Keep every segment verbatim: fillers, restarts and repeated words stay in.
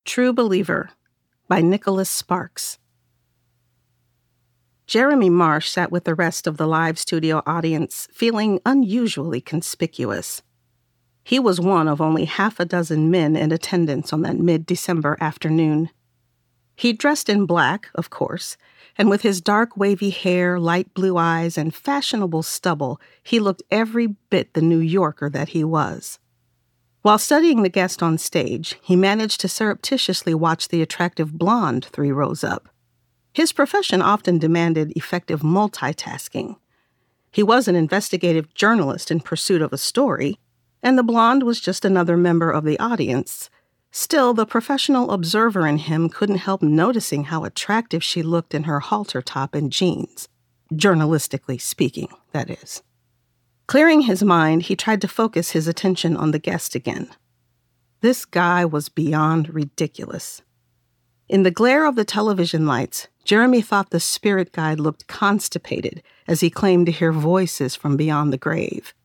True Believer by Nicholas Sparks. Jeremy Marsh sat with the rest of the live studio audience, feeling unusually conspicuous. He was one of only half a dozen men in attendance on that mid-December afternoon. He dressed in black, of course, and with his dark wavy hair, light blue eyes, and fashionable stubble, he looked every bit the New Yorker that he was. While studying the guest on stage, he managed to surreptitiously watch the attractive blonde three rows up. His profession often demanded effective multitasking. He was an investigative journalist in pursuit of a story, and the blonde was just another member of the audience. Still, the professional observer in him couldn't help noticing how attractive she looked in her halter top and jeans. Journalistically speaking, that is. Clearing his mind, he tried to focus his attention on the guest again. This guy was beyond ridiculous. In the glare of the television lights, Jeremy thought the spirit guide looked constipated as he claimed to hear voices from beyond the grave.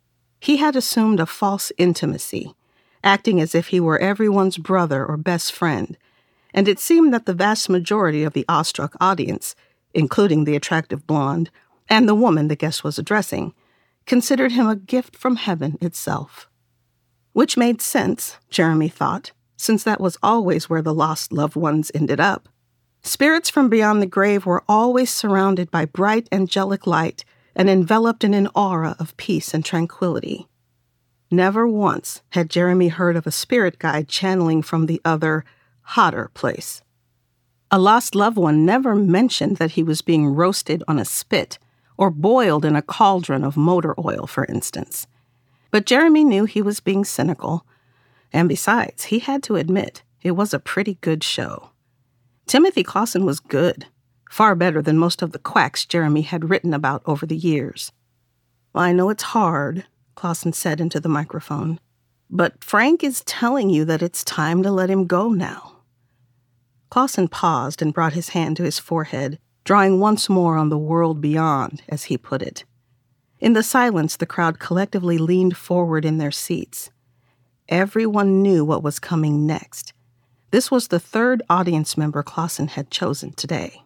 He had assumed a false intimacy, acting as if he were everyone's brother or best friend, and it seemed that the vast majority of the awestruck audience, including the attractive blonde and the woman the guest was addressing, considered him a gift from heaven itself. Which made sense, Jeremy thought, since that was always where the lost loved ones ended up. Spirits from beyond the grave were always surrounded by bright angelic light and enveloped in an aura of peace and tranquility. Never once had Jeremy heard of a spirit guide channeling from the other, hotter place. A lost loved one never mentioned that he was being roasted on a spit or boiled in a cauldron of motor oil, for instance. But Jeremy knew he was being cynical, and besides, he had to admit, it was a pretty good show. Timothy Clausen was good, far better than most of the quacks Jeremy had written about over the years. "Well, I know it's hard," Clausen said into the microphone, "but Frank is telling you that it's time to let him go now." Clausen paused and brought his hand to his forehead, drawing once more on the world beyond, as he put it. In the silence, the crowd collectively leaned forward in their seats. Everyone knew what was coming next. This was the third audience member Clausen had chosen today.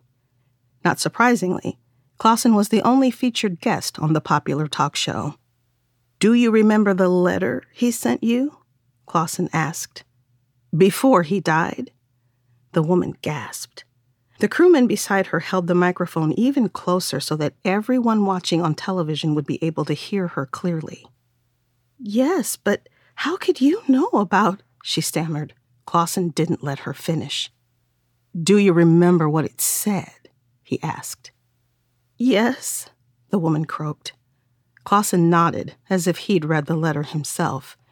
Not surprisingly, Clausen was the only featured guest on the popular talk show. "Do you remember the letter he sent you?" Clausen asked. "Before he died?" The woman gasped. The crewman beside her held the microphone even closer so that everyone watching on television would be able to hear her clearly. "Yes, but how could you know about—" she stammered. Clausen didn't let her finish. "Do you remember what it said?" he asked. "Yes," the woman croaked. Clausen nodded, as if he'd read the letter himself.